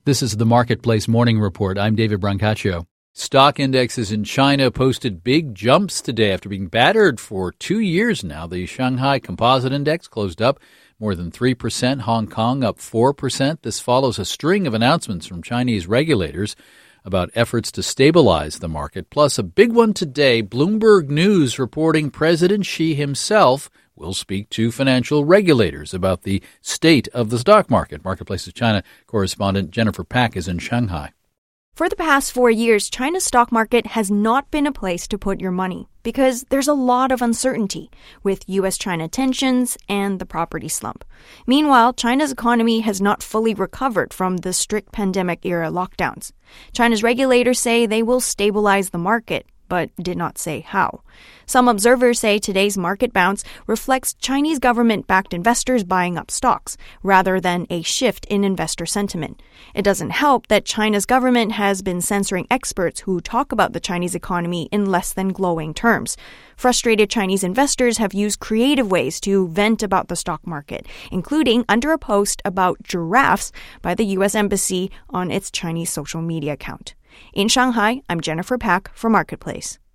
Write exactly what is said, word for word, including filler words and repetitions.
This is the Marketplace Morning Report. I'm David Brancaccio. Stock indexes in China posted big jumps today after being battered for two years now. The Shanghai Composite Index closed up more than three percent, Hong Kong up four percent. This follows a string of announcements from Chinese regulators about efforts to stabilize the market. Plus, a big one today, Bloomberg News reporting President Xi himself will speak to financial regulators about the state of the stock market. Marketplace's China correspondent Jennifer Pak is in Shanghai. For the past four years, China's stock market has not been a place to put your money because there's a lot of uncertainty with U S-China tensions and the property slump. Meanwhile, China's economy has not fully recovered from the strict pandemic-era lockdowns. China's regulators say they will stabilize the market, but did not say how. Some observers say today's market bounce reflects Chinese government-backed investors buying up stocks, rather than a shift in investor sentiment. It doesn't help that China's government has been censoring experts who talk about the Chinese economy in less than glowing terms. Frustrated Chinese investors have used creative ways to vent about the stock market, including under a post about giraffes by the U S Embassy on its Chinese social media account. In Shanghai, I'm Jennifer Pak for Marketplace.